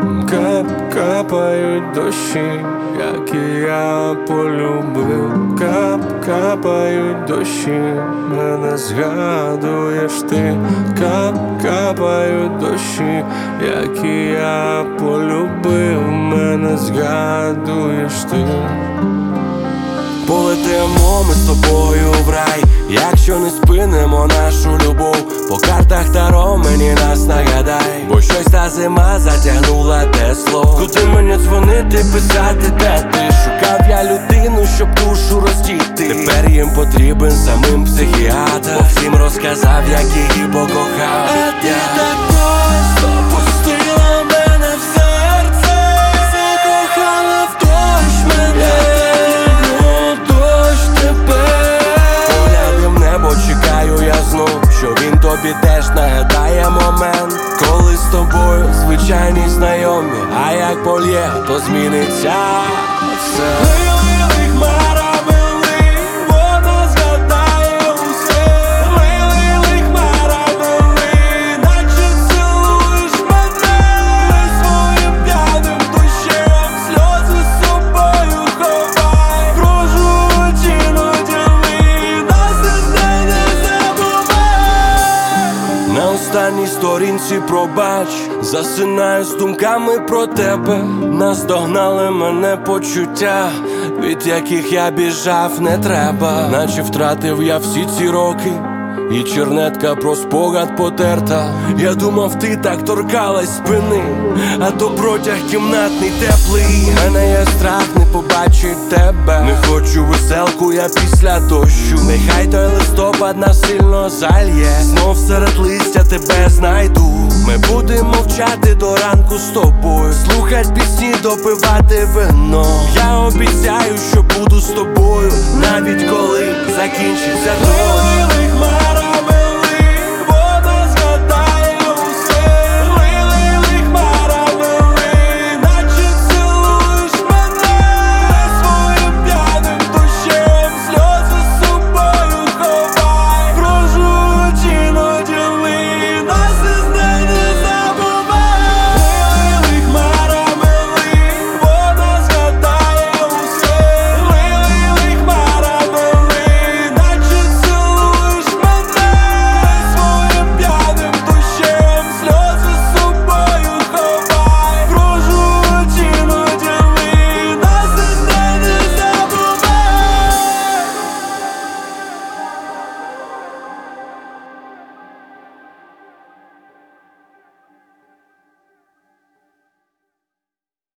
Капають дощі, як і я полюбив. Капають дощі, мене згадуєш ти. Капають дощі, як і я полюбив, мене згадуєш ти. Полетимо ми з тобою в рай, якщо не спинимо нашу любов. По картах Таро мені нас нагадай, бо щось та зима затягнула Тесло. Куди мені дзвонити, писати, де ти? Шукав я людину, щоб душу розтіти. Тепер їм потрібен самим психіатр, бо всім розказав, як її покохав. А ти так просто пустила мене в серце, закохала в дощ мене. Чекаю я знов, що він тобі теж нагадає момент, коли з тобою звичайні знайомі, а як польє, то зміниться все. Лили хмарами, вона згадає усе. Лили хмарами, наче цілуєш мене своїм п'яним дощем, сльози з собою ховай. Прожуть іноді на останній сторінці пробач, засинаю з думками про тебе. Наздогнали мене почуття, від яких я біжав не треба. Наче втратив я всі ці роки, і чернетка про спогад потерта. Я думав, ти так торкалась спини, а то протяг кімнатний теплий. Мене є страх не побачить тебе, не хочу веселку я після дощу. Нехай той листопад насильно зальє, знов серед листя тебе знайду. Ми будемо мовчати до ранку з тобою, слухать пісні, допивати вино. Я обіцяю, що буду з тобою, навіть коли закінчиться дощ.